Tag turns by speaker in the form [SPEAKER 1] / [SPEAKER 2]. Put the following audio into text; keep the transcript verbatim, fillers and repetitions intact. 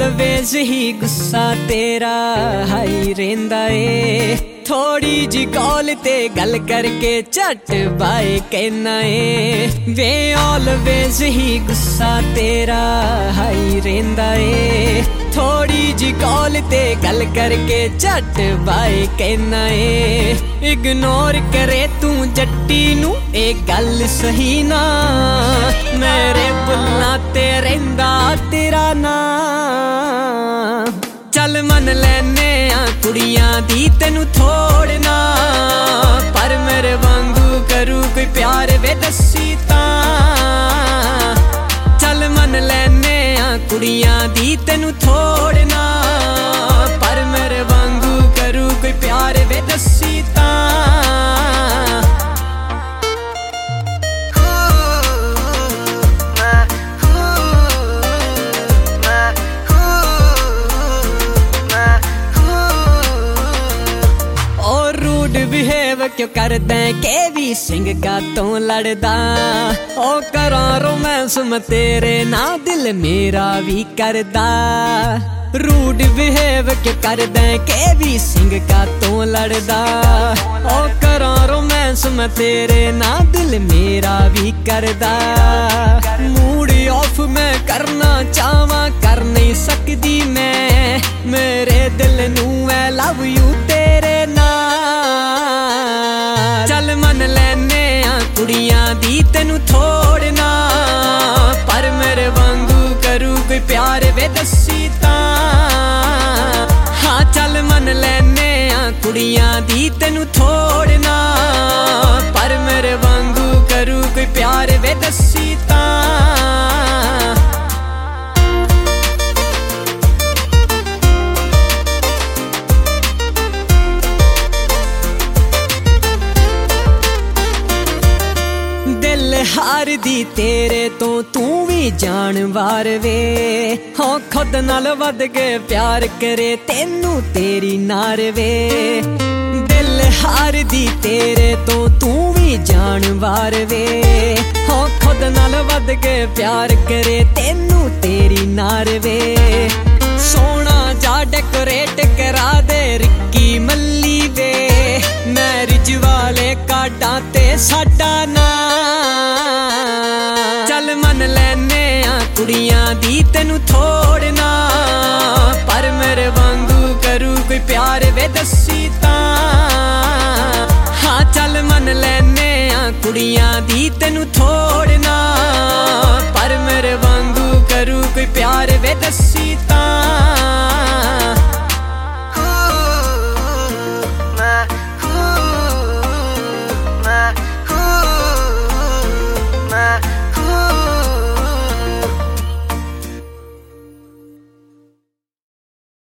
[SPEAKER 1] always ही गुस्सा तेरा high रेंदा ए थोड़ी जी कॉल ते गल करके झट बाय कहना ए वे ऑलवेज ही गुस्सा तेरा हाई रेंदा ए थोड़ी जी कॉल ते गल करके झट बाय कहना ए इग्नोर करे तू जट्टी नू ए गल सही ना मेरे बुल्ला ते रहिंदा तेरा ना चल मन लैने आ कुड़ियां दी तेनू थोड़ना पर मेरे वांगू करू कोई प्यार वे दसी तां चल मन लैने आ कुड़ियां दी तेनू थोड़ना पर मेरे वांगू करू कोई प्यार वे दसी तां बिहेव क्यों करदा के भी सिंह का तो लड़दा ओ करा रोमांस मैं तेरे ना दिल मेरा भी करदा रूड बिहेव क्यों करदा के भी सिंह का तो लड़दा ओ करा रोमांस मैं तेरे ना दिल मेरा भी करदा मूड ऑफ मैं करना चाहवा कर नहीं सकदी मैं मेरे दिल नू आई लव यू तेरे ना चल मन लैने आ कुड़ियां दी तेनू थोड़ना पर मेरे वांगू करू कोई प्यार वे दसी तां हाँ चल मन लैने आ कुड़ियां दी तेनू थोड़ना पर मेरे वांगू करू कोई प्यार वे दसी तां हार दी तेरे तो तू भी जानवार वे हो खुद नाल वध के प्यार करे तेनू तेरी नार वे दिल हार दी तेरे तो तू भी जानवार वे हो खुद नाल वध के प्यार करे तेनू तेरी नार वे सोना जा डेकोरेट करा दे रिक्की मल्ली वे मैरिज वाले काटा ते साडा ना चल मन लैने आ कुड़ियां दी तेनू थोड़ना पर मेरे वांगू करू कोई प्यार वे दसी तां हाँ चल मन लैने आ कुड़ियां दी तेनू थोड़ना पर मेरे वांगू करू कोई प्यार वे दसी